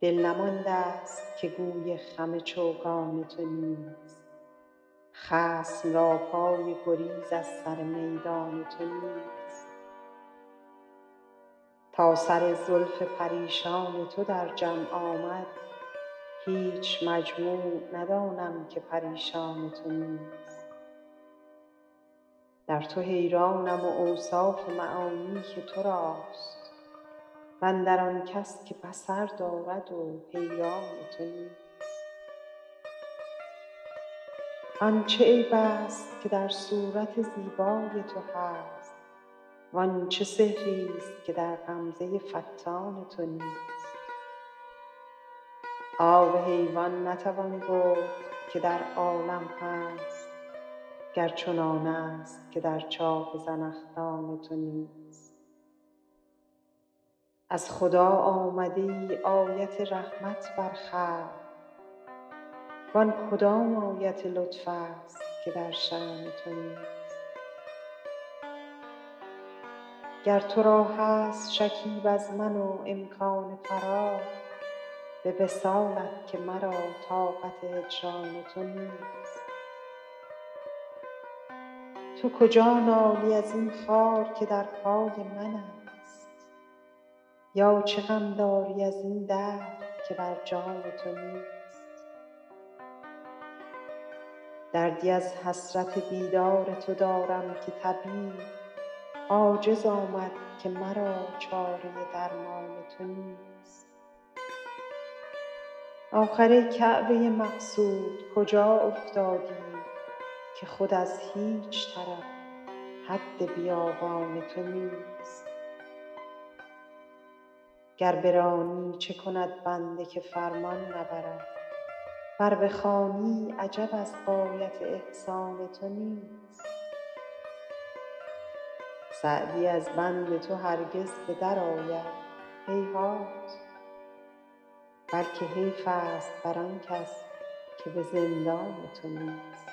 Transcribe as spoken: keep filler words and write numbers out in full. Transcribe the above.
دل نمانده است که گوی خم چوگان تو نیست. خصم را پای گریز از سر میدان تو نیست. تا سر زلف پریشان تو در جمع آمد، هیچ مجموع ندانم که پریشان تو نیست. در تو حیرانم و اوصاف معانی که تو راست، واندر آن کس که بصر دارد و حیران تو نیست. آن چه عیب است که در صورت زیبای تو هست، وآن چه سحریست که در غمزه فتان تو نیست. آب حیوان نتوان گفت که در عالم هست، گر چنان است که در چاه زنخدان تو نیست. از خدا آمده ای آیت رحمت بر خلق، وآن کدام آیت لطف است که در شأن تو نیست. گر تو را هست شکیب از من و امکان فرار، به وصالت که مرا طاقت هجران تو نیست. تو کجا نالی از این خار که در پای من است، یا چه غم داری از این درد که بر جان تو نیست. دردی از حسرت دیدار تو دارم که طبیب عاجز آمد که مرا چاره درمان تو نیست. آخر ای کعبه مقصود کجا افتادی که خود از هیچ طرف حد بیابان تو نیست. گر برانی چه کند بنده که فرمان نبرد، ور بخوانی عجب از غایت احسان تو نیست. سعدی از بند تو هرگز به در آید هیهات، بلکه حیف است بر آن کس که به زندان تو نیست.